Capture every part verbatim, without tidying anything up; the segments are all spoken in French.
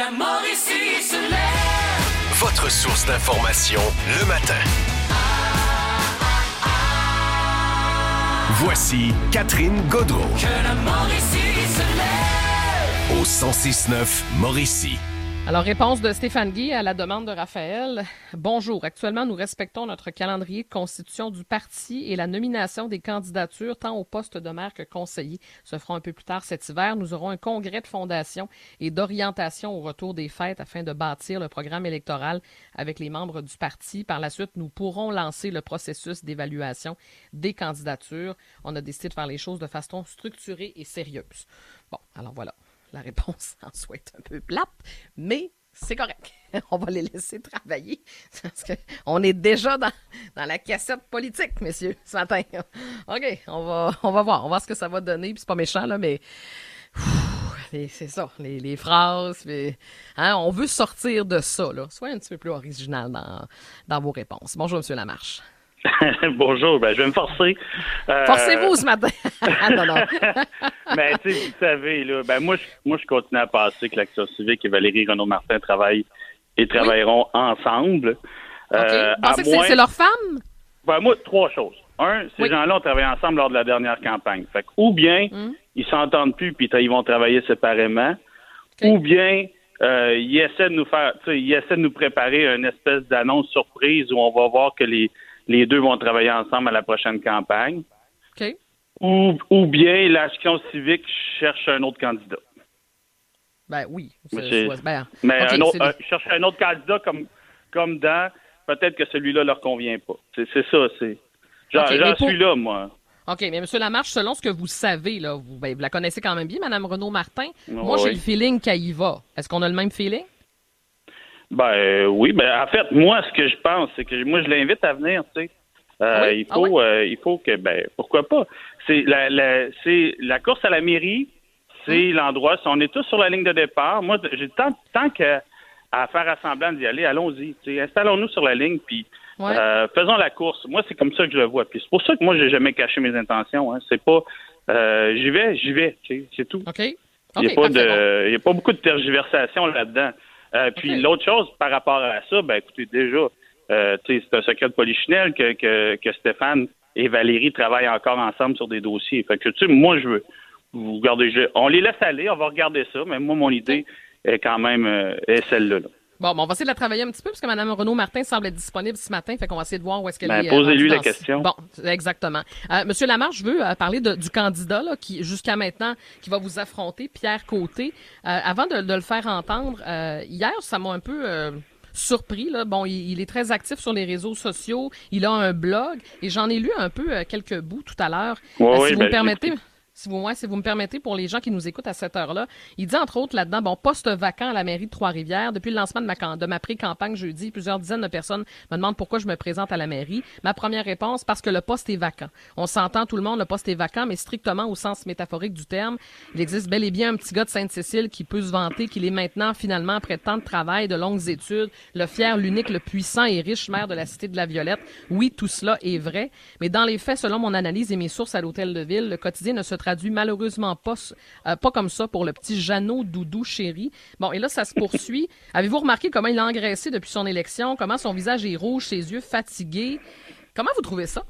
la Mauricie se lève. Votre source d'information le matin. Voici Catherine Gaudreault. Que la Mauricie se lève. Au cent six neuf Mauricie. Alors, réponse de Stéphane Guy à la demande de Raphaël. Bonjour. Actuellement, nous respectons notre calendrier de constitution du parti et la nomination des candidatures tant au poste de maire que conseiller se feront un peu plus tard cet hiver. Nous aurons un congrès de fondation et d'orientation au retour des fêtes afin de bâtir le programme électoral avec les membres du parti. Par la suite, nous pourrons lancer le processus d'évaluation des candidatures. On a décidé de faire les choses de façon structurée et sérieuse. Bon, alors voilà. La réponse en soi est un peu plate, mais c'est correct. On va les laisser travailler parce qu'on est déjà dans, dans la cassette politique, messieurs, ce matin. OK, on va, on va voir. On va voir ce que ça va donner. Puis c'est pas méchant, là, mais pff, les, c'est ça, les, les phrases. Puis, hein, on veut sortir de ça. Là. Soyez un petit peu plus original dans, dans vos réponses. Bonjour, M. Lamarche. Bonjour, ben je vais me forcer. Euh... Forcez-vous ce matin. non, non. Mais tu sais, vous savez, là, ben moi, je, moi, je continue à penser que l'Action civique et Valérie Renaud-Martin travaillent et travailleront oui. ensemble. OK. Euh, Vous pensez que moins... c'est, c'est leur femme? Ben moi, trois choses. Un, ces oui. gens-là ont travaillé ensemble lors de la dernière campagne. Fait que, ou bien, mm. ils s'entendent plus puis ils vont travailler séparément, okay. ou bien, euh, ils essaient de nous faire, tu sais, ils essaient de nous préparer une espèce d'annonce surprise où on va voir que les Les deux vont travailler ensemble à la prochaine campagne. OK. Ou, ou bien l'Action civique cherche un autre candidat. Ben oui. C'est, c'est, ben, mais okay, un autre, le... euh, cherche un autre candidat comme, comme dans peut-être que celui-là leur convient pas. C'est, c'est ça. C'est, j'en okay, j'en pour... suis là, moi. OK, mais M. Lamarche, selon ce que vous savez, là, vous, ben, vous la connaissez quand même bien, Mme Renaud-Martin. Oh, moi, oui. j'ai le feeling qu'elle y va. Est-ce qu'on a le même feeling? Ben euh, oui, ben en fait, moi, ce que je pense, c'est que moi, je l'invite à venir, tu sais. Euh, oui? Il faut, ah oui? euh, il faut que, ben, pourquoi pas. C'est la, la, c'est la course à la mairie, c'est hum. l'endroit. On est tous sur la ligne de départ. Moi, j'ai tant, tant qu'à à faire assemblant d'y aller, allons-y. T'sais, installons-nous sur la ligne, puis ouais. euh, faisons la course. Moi, c'est comme ça que je le vois. Puis c'est pour ça que moi, j'ai jamais caché mes intentions. Hein. C'est pas, euh, j'y vais, j'y vais. C'est tout. Ok. okay il n'y a pas de, il y a pas beaucoup de tergiversation là-dedans. Euh, puis okay. l'autre chose par rapport à ça, ben écoutez, déjà. Euh, c'est un secret de polichinelle que, que, que Stéphane et Valérie travaillent encore ensemble sur des dossiers. Fait que, tu sais, moi, je veux, vous regardez, je, on les laisse aller, on va regarder ça, mais moi, mon idée est quand même euh, est celle-là. Là. Bon, ben, on va essayer de la travailler un petit peu, parce que Mme Renaud-Martin semble être disponible ce matin, fait qu'on va essayer de voir où est-ce qu'elle ben, est. Posez-lui euh, la question. Bon, exactement. Euh, Monsieur Lamarche, je veux euh, parler de, du candidat, là, qui, jusqu'à maintenant, qui va vous affronter, Pierre Côté. Euh, avant de, de le faire entendre, euh, hier, ça m'a un peu... Euh, surpris, là. Bon, il, il est très actif sur les réseaux sociaux. Il a un blog et j'en ai lu un peu euh, quelques bouts tout à l'heure. Ouais, euh, si oui, vous ben, me permettez... Si vous, ouais, si vous me permettez, pour les gens qui nous écoutent à cette heure-là, il dit entre autres là-dedans, bon, poste vacant à la mairie de Trois-Rivières. Depuis le lancement de ma, de ma pré-campagne jeudi, plusieurs dizaines de personnes me demandent pourquoi je me présente à la mairie. Ma première réponse, parce que le poste est vacant. On s'entend tout le monde, le poste est vacant, mais strictement au sens métaphorique du terme. Il existe bel et bien un petit gars de Sainte-Cécile qui peut se vanter qu'il est maintenant, finalement, après tant de travail, de longues études, le fier, l'unique, le puissant et riche maire de la Cité de la Violette. Oui, tout cela est vrai, mais dans les faits, selon mon analyse et mes sources à l'hôtel de ville, le quotidien ne se traduit malheureusement pas, euh, pas comme ça pour le petit Jeannot Doudou chéri. Bon, et là, ça se poursuit. Avez-vous remarqué comment il a engraissé depuis son élection, comment son visage est rouge, ses yeux fatigués? Comment vous trouvez ça?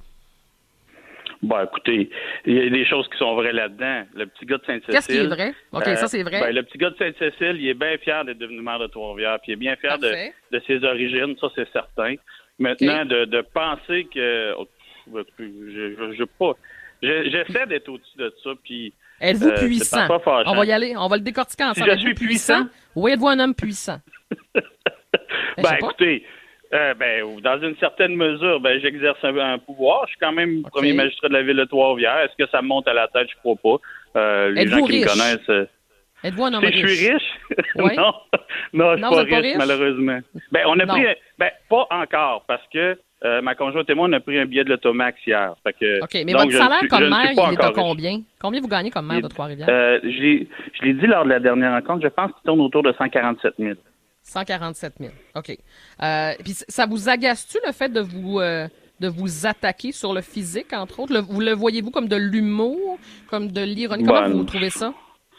Bon, écoutez, il y a des choses qui sont vraies là-dedans. Le petit gars de Sainte-Cécile... Qu'est-ce qui est vrai? OK, euh, ça, c'est vrai. Ben, le petit gars de Sainte-Cécile, il est bien fier d'être devenu maire de Trois-Rivières, puis il est bien fier de, de ses origines, ça, c'est certain. Maintenant, okay. de, de penser que... Oh, je, je, je, pas... Je, j'essaie d'être au-dessus de ça, puis... Êtes-vous euh, puissant? On va y aller, on va le décortiquer ensemble. Si je suis puissant? puissant? Oui, êtes-vous un homme puissant? ben, ben écoutez, euh, ben, dans une certaine mesure, ben, j'exerce un, un pouvoir. Je suis quand même okay. premier magistrat de la ville de Trois-Rivières. Est-ce que ça me monte à la tête? Je crois pas. Euh, les êtes-vous gens qui riche? me connaissent... Euh, êtes-vous un homme riche? Je suis riche? Oui. non, non, je non, suis pas, riche, pas riche, malheureusement. Ben, on a non. pris... Ben, pas encore, parce que Euh, ma conjointe et moi, on a pris un billet de l'Automax hier. Fait que, OK, mais donc, votre salaire suis, comme maire, il est à riche. combien? Combien vous gagnez comme maire de Trois-Rivières? Euh, je, l'ai, je l'ai dit lors de la dernière rencontre, je pense qu'il tourne autour de cent quarante-sept mille. cent quarante-sept mille, OK. Euh, puis ça vous agace-tu le fait de vous euh, de vous attaquer sur le physique, entre autres? Le, vous le voyez-vous comme de l'humour, comme de l'ironie? Comment Ben, vous trouvez ça?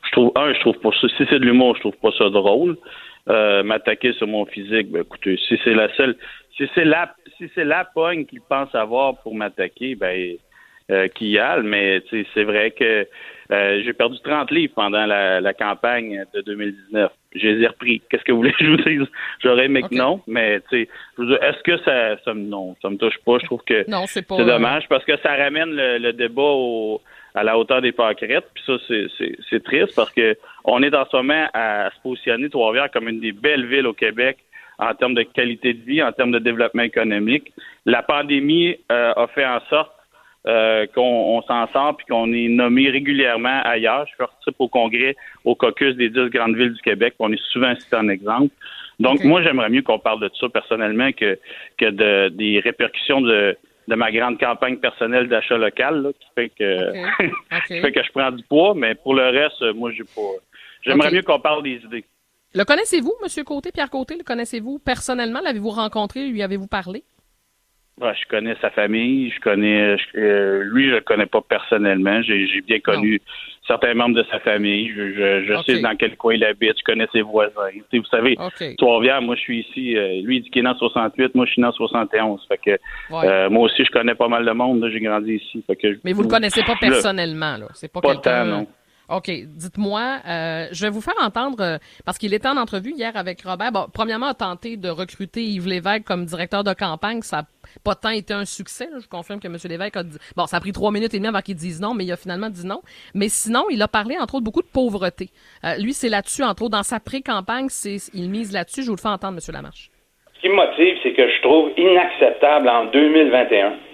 je trouve, un, je trouve pas ça, si c'est de l'humour, je trouve pas ça drôle. Euh, m'attaquer sur mon physique, ben écoutez, si c'est la seule, si c'est la, si c'est la pogne qu'il pense avoir pour m'attaquer, ben, euh, qu'il y a, mais c'est vrai que euh, j'ai perdu trente livres pendant la, la campagne de deux mille dix-neuf. Je les ai repris. Qu'est-ce que vous voulez que je vous dise? J'aurais aimé okay. que non, mais tu sais, je veux dire, est-ce que ça, ça me, non, ça me touche pas? Je trouve que non, c'est pas, c'est dommage parce que ça ramène le, le débat au, à la hauteur des pâquerettes, puis ça, c'est, c'est, c'est triste parce que on est en ce moment à se positionner Trois-Rivières comme une des belles villes au Québec en termes de qualité de vie, en termes de développement économique. La pandémie euh, a fait en sorte Euh, qu'on on s'en sort puis qu'on est nommé régulièrement ailleurs. Je participe au congrès, au caucus des dix grandes villes du Québec. On est souvent cité en exemple. Donc, okay. moi, j'aimerais mieux qu'on parle de ça personnellement que que de des répercussions de de ma grande campagne personnelle d'achat local là, qui fait que okay. Okay. qui fait que je prends du poids. Mais pour le reste, moi, j'ai pas. J'aimerais okay. mieux qu'on parle des idées. Le connaissez-vous, M. Côté, Pierre Côté? Le connaissez-vous personnellement? L'avez-vous rencontré? Lui avez-vous parlé? Ouais, je connais sa famille, je connais je, euh, lui, je le connais pas personnellement. J'ai, j'ai bien connu non. certains membres de sa famille. Je, je, je okay. sais dans quel coin il habite, je connais ses voisins. T'sais, vous savez, okay. Trois-Rivières, moi je suis ici, euh, lui il dit qu'il est né en soixante-huit, moi je suis né en soixante et onze. Fait que ouais. euh, moi aussi je connais pas mal de monde, là, j'ai grandi ici. Fait que, mais vous le connaissez pas personnellement, là. C'est pas, pas quelqu'un. Tant, non. OK. Dites-moi, euh, je vais vous faire entendre, euh, parce qu'il était en entrevue hier avec Robert. Bon, premièrement, a tenté de recruter Yves Lévesque comme directeur de campagne. Ça n'a pas tant été un succès. Là. Je confirme que M. Lévesque a dit... Bon, ça a pris trois minutes et demie avant qu'il dise non, mais il a finalement dit non. Mais sinon, il a parlé, entre autres, beaucoup de pauvreté. Euh, lui, c'est là-dessus, entre autres, dans sa pré-campagne, c'est, il mise là-dessus. Je vous le fais entendre, M. Lamarche. Ce qui me motive, c'est que je trouve inacceptable en deux mille vingt et un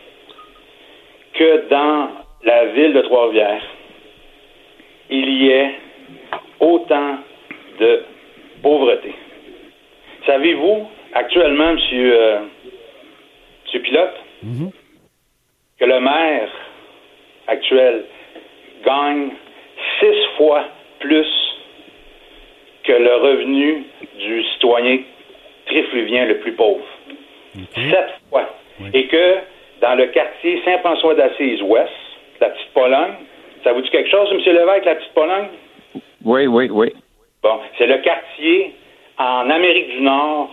que dans la ville de Trois-Rivières, il y ait autant de pauvreté. Savez-vous, actuellement, monsieur, euh, monsieur Pilote, mm-hmm. que le maire actuel gagne six fois plus que le revenu du citoyen trifluvien le plus pauvre. Okay. Sept fois. Oui. Et que dans le quartier Saint-François-d'Assise-Ouest, la petite Pologne, ça vous dit quelque chose, M. Lévesque, la petite Pologne? Oui, oui, oui. Bon, c'est le quartier en Amérique du Nord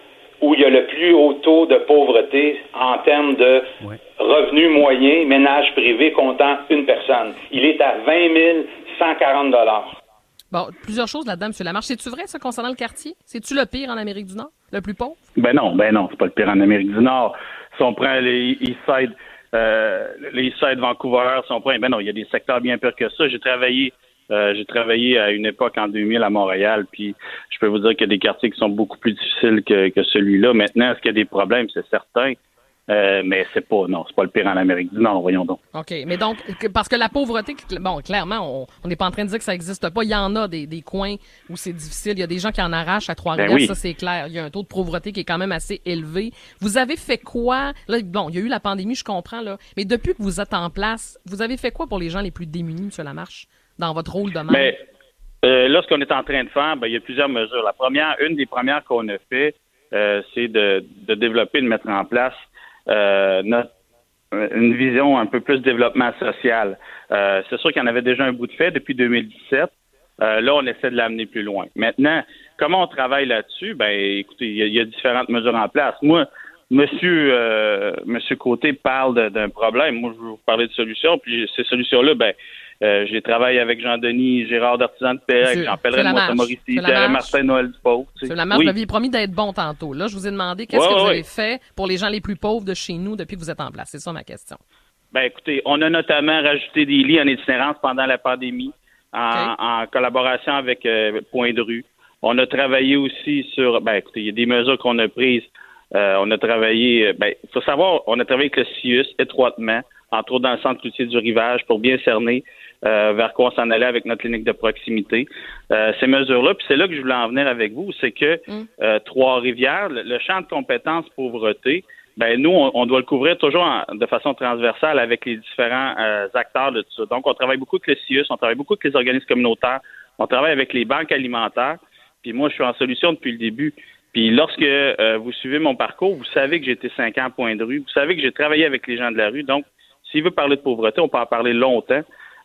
où il y a le plus haut taux de pauvreté en termes de oui. revenus moyens, ménage privé comptant une personne. Il est à vingt mille cent quarante dollars. Bon, plusieurs choses là-dedans, M. Lamarche. C'est-tu vrai, ça, concernant le quartier? C'est-tu le pire en Amérique du Nord? Le plus pauvre? Ben non, ben non, c'est pas le pire en Amérique du Nord. Si on prend les East Side... Euh, les East Side Vancouver sont prêts. Ben non, il y a des secteurs bien pires que ça. J'ai travaillé, euh, j'ai travaillé à une époque en deux mille à Montréal, puis je peux vous dire qu'il y a des quartiers qui sont beaucoup plus difficiles que, que celui-là. Maintenant, est-ce qu'il y a des problèmes? C'est certain. Euh, mais c'est pas, non, c'est pas le pire en Amérique du Nord, voyons donc. OK. Mais donc, parce que la pauvreté, bon, clairement, on n'est pas en train de dire que ça n'existe pas. Il y en a des, des coins où c'est difficile. Il y a des gens qui en arrachent à Trois-Rivières, ben oui. Ça, c'est clair. Il y a un taux de pauvreté qui est quand même assez élevé. Vous avez fait quoi? Là, bon, il y a eu la pandémie, je comprends, là. Mais depuis que vous êtes en place, vous avez fait quoi pour les gens les plus démunis, M. Lamarche, dans votre rôle de maire? Mais, euh, là, ce qu'on est en train de faire, ben, il y a plusieurs mesures. La première, une des premières qu'on a fait, euh, c'est de, de développer, de mettre en place Euh, notre, une vision un peu plus développement social. Euh, c'est sûr qu'il y en avait déjà un bout de fait depuis deux mille dix-sept. Euh, là, on essaie de l'amener plus loin. Maintenant, comment on travaille là-dessus? Ben, écoutez, il y, y a différentes mesures en place. Moi, Monsieur, euh, Monsieur Côté parle de, d'un problème. Moi, je vais vous parler de solutions. Puis ces solutions-là, ben, euh, j'ai travaillé avec Jean-Denis Gérard d'Artisan de Pérec, Jean Pellerin de Montemorici, Pierre-Martin Noël Dupault. M. Lamarche, vous m'aviez promis d'être bon tantôt. Là, je vous ai demandé qu'est-ce ouais, que vous ouais. avez fait pour les gens les plus pauvres de chez nous depuis que vous êtes en place. C'est ça ma question. Ben, écoutez, on a notamment rajouté des lits en itinérance pendant la pandémie en, okay. en collaboration avec euh, Point de rue. On a travaillé aussi sur, ben, écoutez, il y a des mesures qu'on a prises. Euh, on a travaillé, ben, il faut savoir, on a travaillé avec le C I U S étroitement, entre autres dans le centre routier du Rivage, pour bien cerner euh, vers quoi on s'en allait avec notre clinique de proximité. Euh, ces mesures-là, puis c'est là que je voulais en venir avec vous, c'est que mm. euh, Trois-Rivières, le, le champ de compétences pauvreté, ben nous, on, on doit le couvrir toujours en, de façon transversale avec les différents euh, acteurs de tout ça. Donc, on travaille beaucoup avec le C I U S, on travaille beaucoup avec les organismes communautaires, on travaille avec les banques alimentaires, puis moi, je suis en solution depuis le début. Puis lorsque euh, vous suivez mon parcours, vous savez que j'ai été cinq ans à Point de rue, vous savez que j'ai travaillé avec les gens de la rue, donc s'il veut parler de pauvreté, on peut en parler longtemps.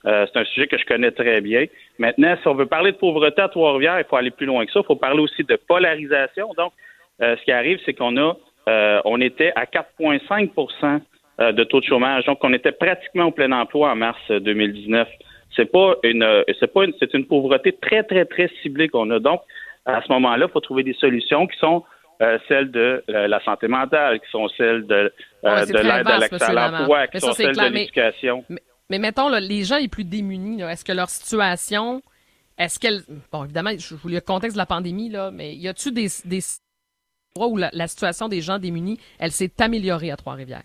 Euh, c'est un sujet que je connais très bien. Maintenant, si on veut parler de pauvreté à Trois-Rivières, il faut aller plus loin que ça. Il faut parler aussi de polarisation. Donc, euh, ce qui arrive, c'est qu'on a, euh, on était à quatre virgule cinq pour cent de taux de chômage. Donc, on était pratiquement au plein emploi en mars deux mille dix-neuf. C'est pas une, c'est pas une, c'est une pauvreté très, très, très ciblée qu'on a. Donc, à ce moment-là, il faut trouver des solutions qui sont euh, celles de euh, la santé mentale, qui sont celles de, euh, ouais, de l'aide à l'accès à l'emploi, qui mais sont ça, celles clair, de l'éducation. Mais, mais, mais mettons, là, les gens les plus démunis, là, est-ce que leur situation, est-ce qu'elle... Bon, évidemment, je vous lis le contexte de la pandémie, là, mais y a-t-il des, des endroits où la, la situation des gens démunis, elle s'est améliorée à Trois-Rivières?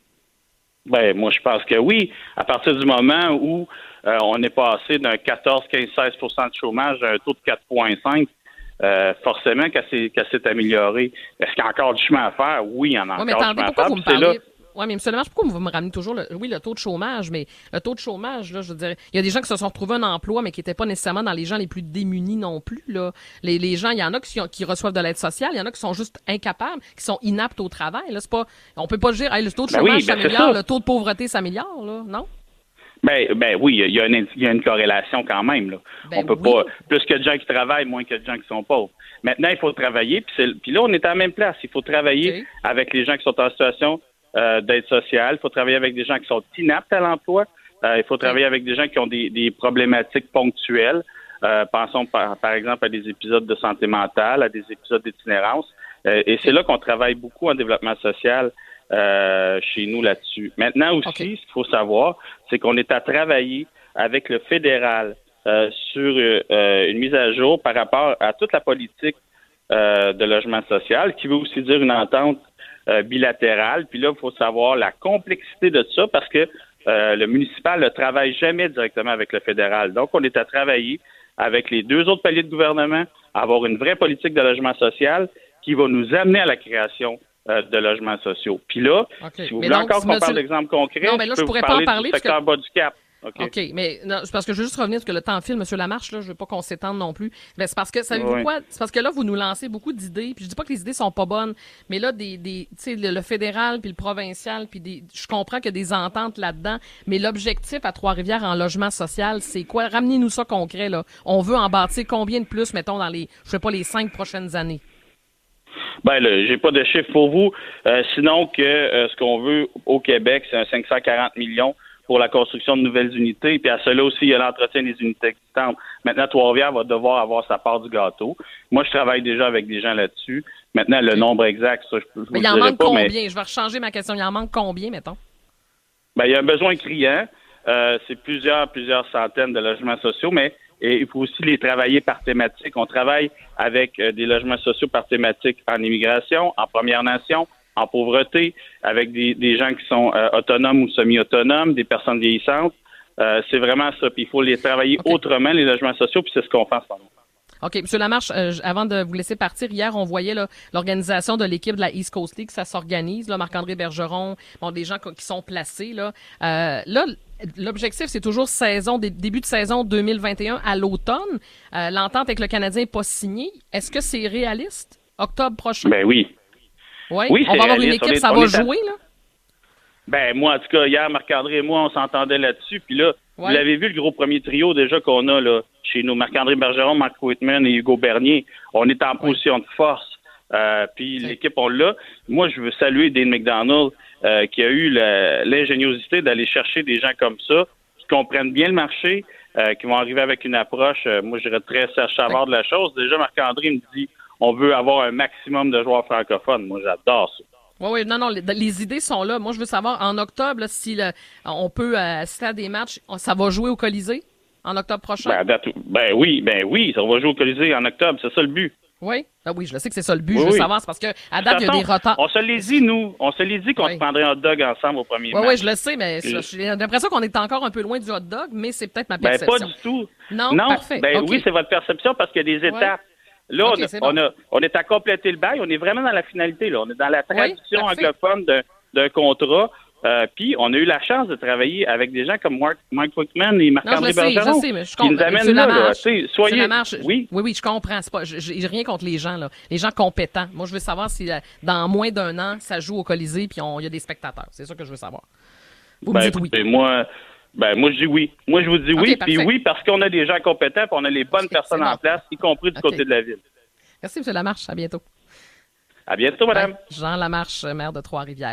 Ben, moi, je pense que oui. À partir du moment où euh, on est passé d'un quatorze, quinze, seize pour cent de chômage à un taux de quatre virgule cinq, euh, forcément qu'elle s'est, qu'elle s'est améliorée. Est-ce qu'il y a encore du chemin à faire? Oui, il y en a ouais, encore mais attendez, du chemin à pourquoi faire. Vous me parlez... Oui, mais M. Lemarche, pourquoi vous me ramenez toujours, le, oui, le taux de chômage, mais le taux de chômage, là, je veux dire, il y a des gens qui se sont retrouvés un emploi, mais qui n'étaient pas nécessairement dans les gens les plus démunis non plus, là. Les, les gens, il y en a qui, qui reçoivent de l'aide sociale, il y en a qui sont juste incapables, qui sont inaptes au travail, là. C'est pas, on peut pas dire, hey, le taux de ben chômage oui, ben s'améliore, le taux de pauvreté s'améliore, là, non? Ben, ben oui, il y a une, il y a une corrélation quand même, là. Ben on peut oui. pas, plus que de gens qui travaillent, moins que de gens qui sont pauvres. Maintenant, il faut travailler, puis, c'est, puis là, on est à la même place. Il faut travailler Okay. avec les gens qui sont en situation Euh, d'aide sociale. Il faut travailler avec des gens qui sont inaptes à l'emploi. Euh, il faut travailler avec des gens qui ont des, des problématiques ponctuelles. Euh, pensons par, par exemple à des épisodes de santé mentale, à des épisodes d'itinérance. Euh, et c'est là qu'on travaille beaucoup en développement social euh, chez nous là-dessus. Maintenant aussi, okay. ce qu'il faut savoir, c'est qu'on est à travailler avec le fédéral euh, sur euh, une mise à jour par rapport à toute la politique euh, de logement social, qui veut aussi dire une entente Euh, bilatérale. Puis là, il faut savoir la complexité de ça parce que euh, le municipal ne travaille jamais directement avec le fédéral. Donc, on est à travailler avec les deux autres paliers de gouvernement, à avoir une vraie politique de logement social qui va nous amener à la création euh, de logements sociaux. Puis là, okay. si vous mais voulez donc, encore si qu'on monsieur... parle d'exemples concrets, non, mais là, je peux je pourrais vous pas parler en parler du secteur que... bas du Cap. OK, okay mais non, c'est parce que je veux juste revenir parce que le temps file, M. Lamarche, là, je veux pas qu'on s'étende non plus. Mais c'est parce que, savez-vous oui. quoi? C'est parce que là, vous nous lancez beaucoup d'idées, puis je dis pas que les idées sont pas bonnes, mais là, des, des tu sais, le, le fédéral, puis le provincial, puis des, je comprends qu'il y a des ententes là-dedans, mais l'objectif à Trois-Rivières en logement social, c'est quoi? Ramenez-nous ça concret, là. On veut en bâtir combien de plus, mettons, dans les, je sais pas, les cinq prochaines années? Ben là, j'ai pas de chiffre pour vous, euh, sinon que euh, ce qu'on veut au Québec, c'est un cinq cent quarante millions pour la construction de nouvelles unités, puis à cela aussi, il y a l'entretien des unités existantes. Maintenant, Trois-Rivières va devoir avoir sa part du gâteau. Moi, je travaille déjà avec des gens là-dessus. Maintenant, le nombre exact, ça, je peux vous mais le il en dirai manque pas, combien? mais... Je vais rechanger ma question. Il en manque combien, mettons? Ben, il y a un besoin criant. Euh, c'est plusieurs, plusieurs centaines de logements sociaux, mais et il faut aussi les travailler par thématique. On travaille avec euh, des logements sociaux par thématique en immigration, en Première Nation, en pauvreté, avec des, des gens qui sont euh, autonomes ou semi-autonomes, des personnes vieillissantes. Euh, c'est vraiment ça. Puis il faut les travailler okay. autrement, les logements sociaux, puis c'est ce qu'on fait en ce moment. OK. M. Lamarche, euh, avant de vous laisser partir, hier, on voyait là, l'organisation de l'équipe de la East Coast League, ça s'organise, là, Marc-André Bergeron, bon, des gens qui sont placés. Là, euh, là l'objectif, c'est toujours saison, début de saison deux mille vingt et un à l'automne. Euh, l'entente avec le Canadien n'est pas signée. Est-ce que c'est réaliste? Octobre prochain? Ben oui. Ouais? Oui, on va avoir réaliste. une équipe, est, ça va jouer, à... là? Ben, moi, en tout cas, hier, Marc-André et moi, on s'entendait là-dessus. Puis là, ouais. Vous l'avez vu, le gros premier trio déjà qu'on a là chez nous, Marc-André Bergeron, Marc Whitman et Hugo Bernier. On est en position ouais. de force. Euh, puis ouais. l'équipe, on l'a. Moi, je veux saluer Dane McDonald, euh, qui a eu la, l'ingéniosité d'aller chercher des gens comme ça, qui comprennent bien le marché, euh, qui vont arriver avec une approche, euh, moi, je dirais très Serge Savard de la chose. Déjà, Marc-André me dit, on veut avoir un maximum de joueurs francophones. Moi, j'adore ça. Oui, oui, non, non, les, les idées sont là. Moi, je veux savoir, en octobre, là, si le, on peut euh, assister à des matchs, ça va jouer au Colisée en octobre prochain? Ben, date, ben oui, ben oui, ça va jouer au Colisée en octobre, c'est ça le but. Oui, ben oui, je le sais que c'est ça le but, oui, je veux oui. savoir, c'est parce que à date, il y a des retards. On se les dit, nous, on se les dit qu'on oui. se prendrait un hot dog ensemble au premier oui, match. Oui, je le sais, mais je... j'ai l'impression qu'on est encore un peu loin du hot dog, mais c'est peut-être ma perception. Ben, pas du tout. Non, non parfait. Ben okay. oui, c'est votre perception parce qu'il y a des étapes. Ouais. Là, okay, on, a, bon. on, a, on est à compléter le bail. On est vraiment dans la finalité. Là. On est dans la tradition oui, anglophone d'un, d'un contrat. Euh, puis, on a eu la chance de travailler avec des gens comme Mark, Mike Wickman et Marc-André Bergeron. Je sais, mais je qui nous amènent là. là soyez... Lamarche, oui. oui, oui, je comprends. C'est pas, j'ai rien contre les gens, là. Les gens compétents. Moi, je veux savoir si dans moins d'un an, ça joue au Colisée puis il y a des spectateurs. C'est ça que je veux savoir. Vous ben, me dites oui. Ben, moi... Ben, moi, je dis oui. Moi, je vous dis oui. Okay, Puis oui, parce qu'on a des gens compétents, puis on a les bonnes okay, personnes en bon. place, y compris du okay. côté de la ville. Merci, M. Lamarche. À bientôt. À bientôt, madame. Ouais, Jean Lamarche, maire de Trois-Rivières.